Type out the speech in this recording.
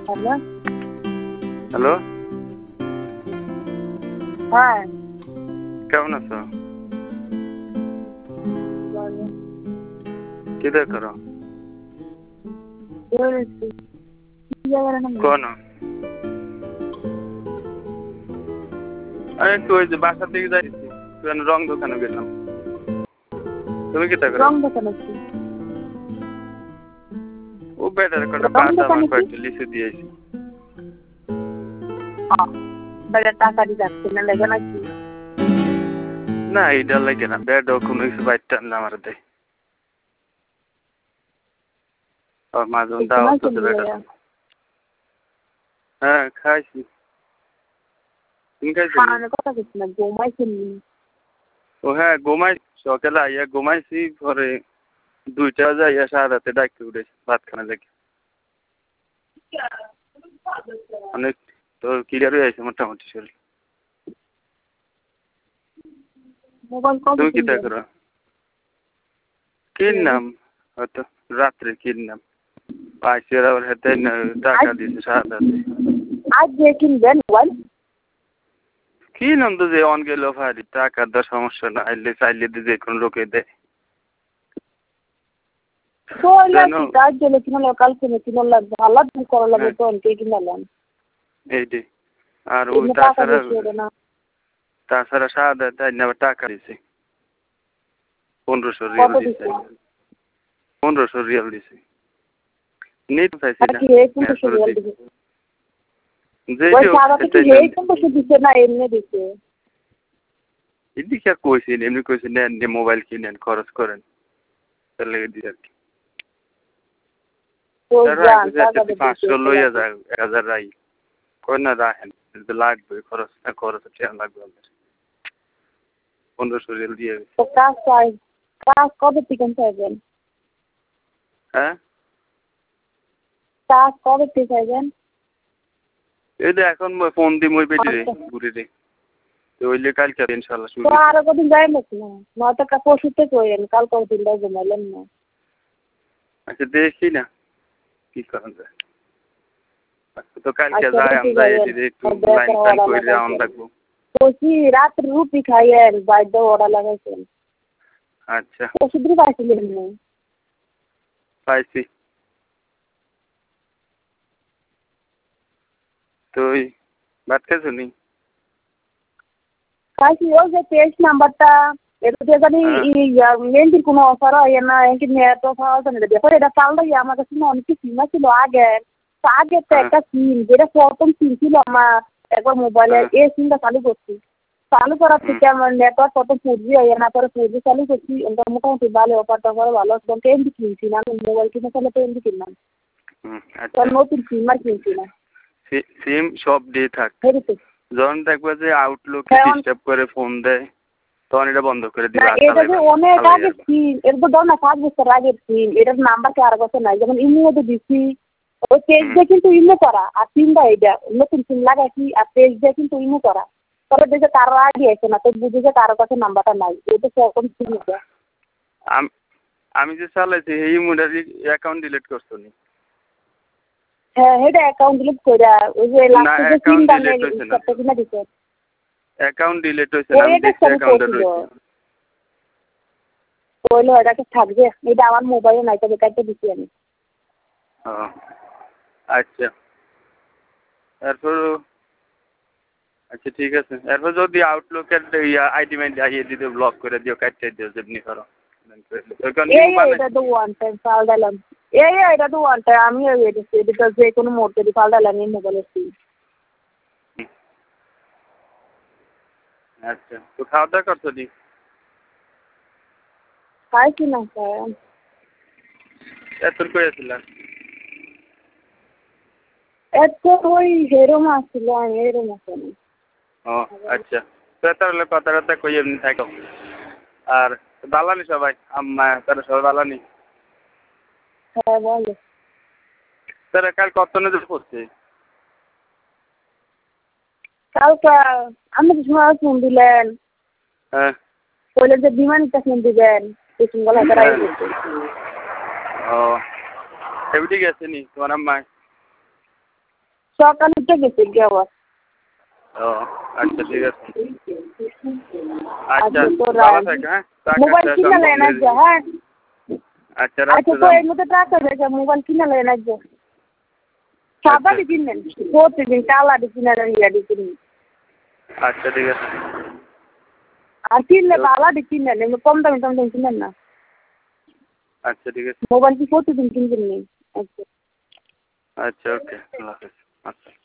Hello hello হ্যাঁ কেমন আছো? বলো কি দেখ করো? বলেছি কি জায়গার নাম কোন আমি একটু ওই যে বাসার দিকে যাইছি, রং দোকানে গেলাম। তুমি কি দেখ করো? রং দোকান আছে ও বেটার কটা রং বাদাম দোকানে আর কি কয়েকটা লিচু দিয়েছি। বেটা টাকা দিয়ে যাচ্ছে না লেগে নাকি না এইটা লাগে না, বেডও কোনো কিছু বাইরটা আনলে আমার দেয়। আর মাঝে মধ্যে তোমার আওয়াজ করতে বেটার। হ্যাঁ খাইছি। তুমি খাইছো? খাওয়ানোর কথা কিছু না ঘুমাইছিলি ও হ্যাঁ ঘুমাই, সকালে আইয়া ঘুমাইছি, পরে 2টা যাইয়া সারা রাতে ডাকতে উঠেছি ভাত খানা দেখি। অনেক তোর ক্লিয়ার হয়ে আছে মোটামুটি শরীর। মোবাইল কবে তুমি কি কিনবে দেখো? কিনলাম হয়তো রাত্রে কিনলাম, পাইছি আবার হাতে টাকা দিয়েছে সারা রাতে। আজ যে কিনবেন মোবাইল কিনলাম তো যে অন গেল ভারি, টাকার দর সমস্যা না, আইলে চাইলে যে কোনো লোকে দেয়। তো আজ গেলে কিনলো কাল কিনে কিনে লাগবে আল্লাহ দিন করা লাগবে তো অনেকে কিনালাম এইটাই। আর ওই টাকা দিচ্ছে না তাছাড়া সারা তাই আবার টাকা দিছে 1500 রিয়াল দিছে। 1500 রিয়াল দিছে। নেট পাইছি না এদিকে কইছি এমনি কইছি নেন মোবাইল কিনেন খরচ করেন তার লেগে দিই আর কি। 500 লইয়া যায় 1000 রাই কই না রাখেন লাগবে খরচ না খরচ লাগবে আমাদের 1500 রিয়াল দিয়ে। কাজ কবে থেকে চাইবেন? হ্যাঁ কাজ কবে থেকে চাইবেন? এই যে এখন ফোন দিই মই বেটি রে ঘুরে রে ওইলে কালকে ইনশাআল্লাহ শুরু। তো আর কদিন যাই নাকি না নয়তো পরশু থেকে কইেন কাল কদিন যাই ঘুমাইলেন না। আচ্ছা দেখি না কি করা যায়। তো কালকে যাই আমরা এদিকে একটু লাইন টাইন করে অন রাখবো। বলছি রাত্রে রুটি খাইয়েন বাইর অর্ডার লাগাইছেন। আচ্ছা ওষুধ পাইছিলেন না? পাইছি। তুই ভাত খাইছো নি? পাইছি ওই যে 23 নাম্বারটা এটা দিয়ে জানি মেহেন্দির কোনো অফার হয় না এমনি নেট অফার আছে না দেখো এটা পাল্টাই আমার কাছে অনেক সিম ছিল আগে তো আগে তো একটা সিম যেটা প্রথম সিম ছিল আমার একবার মোবাইলে এই সিমটা চালু করছি চালু করার থেকে আমার নেটওয়ার্ক কত 4G হয় না পরে 4G চালু করছি এটা মোটামুটি ভালো অফারটা করে ভালো তখন এমনি কিনছি না আমি মোবাইল কিনে তাহলে তো এমনি কিনলাম নতুন সিম আর কিনছি না সিম সব দিয়ে থাক যখন দেখবে যে আউটলুক ডিস্টার্ব করে ফোন দেয় তখন এটা বন্ধ করে দিবে। এটা যে অনেক আগে সিম এর তো ধর না 5 বছর আগের সিম এটার নাম্বার কি আর বছর নাই যেমন ইমোতে দিচ্ছি ওই পেজ দিয়ে কিন্তু ইমো করা আর সিমটা এইটা নতুন সিম লাগাইছি আর পেজ দিয়ে কিন্তু ইমো করা তবে দেখে কারো আগে আছে না তো বুঝে যে কারো কাছে নাম্বারটা নাই এটা সেরকম সিম এটা আমি যে চালাইছি এই ইমোটার অ্যাকাউন্ট ডিলিট করছো নি? হ্যাঁ এটা অ্যাকাউন্ট ডিলিট কইরা ওই যে লাস্টে যে সিমটা নেই সেটা কিনা দিছে অ্যাকাউন্ট ডিলিট হইছে না আমি দেখছি অ্যাকাউন্টে রয়েছে বললো এটাকে থাকবে এটা আমার মোবাইলে নাই তবে কাটতে দিছি আমি। আচ্ছা এরপর আচ্ছা ঠিক আছে এরপর যদি আউটলুকের আইডি মাইন্ড আইয়ে দিতে ব্লক করে দিও কাটতে দিও যেমনি করো এটা তো ওয়ান টাইম পাল্টালাম এটা তো ওয়ান টাইম আমি এটা যে কোনো মোটে পাল্টালাম এই মোবাইলের সিম। আচ্ছা তো খাওয়া দাওয়া করছো নি? খাইছি না খাই এত করেছিল এত ওই হেরো মাছ ছিল আমি হেরো মাছ আনি। ও আচ্ছা তো তাহলে কথা কই এমনি থাকো আর বালানি সবাই আম্মা তারা সবাই বালানি? হ্যাঁ বলো তারা কাল কত নজর পড়ছে? কালকে আপনি তো সময় ফোন দিলেন হ্যাঁ বললেন যে বিমানটা ফোন দিবেন কুসুম গলা তারাই বলছে। ও এমনি গেছে নি তোমার আম্মা? সকালে উঠে গেছে গে আবার। ও আচ্ছা ঠিক আছে। আচ্ছা তোরা ভালো থাক, হ্যাঁ? মোবাইল কিনে লেন আজ, হ্যাঁ? আচ্ছা আচ্ছা রাখতে তো যান। এর মধ্যে টাকা রেখে মোবাইল কিনে লেন আজ। সাদাটি কিনলেন, প্রতিদিন কালাটি কিনে ইয়াটি কিনলেন। আচ্ছা ঠিক আছে। আর কিনলে ভালোটি কিনলেন, এমনি কম দামি কিনেন না। আচ্ছা ঠিক আছে। মোবাইল কি প্রতিদিন কিনবেন নি? আচ্ছা। আচ্ছা ওকে, আল্লাহ হাফেজ। আচ্ছা।